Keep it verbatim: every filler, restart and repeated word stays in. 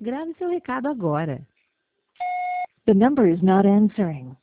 Grave seu recado agora. The number is not answering.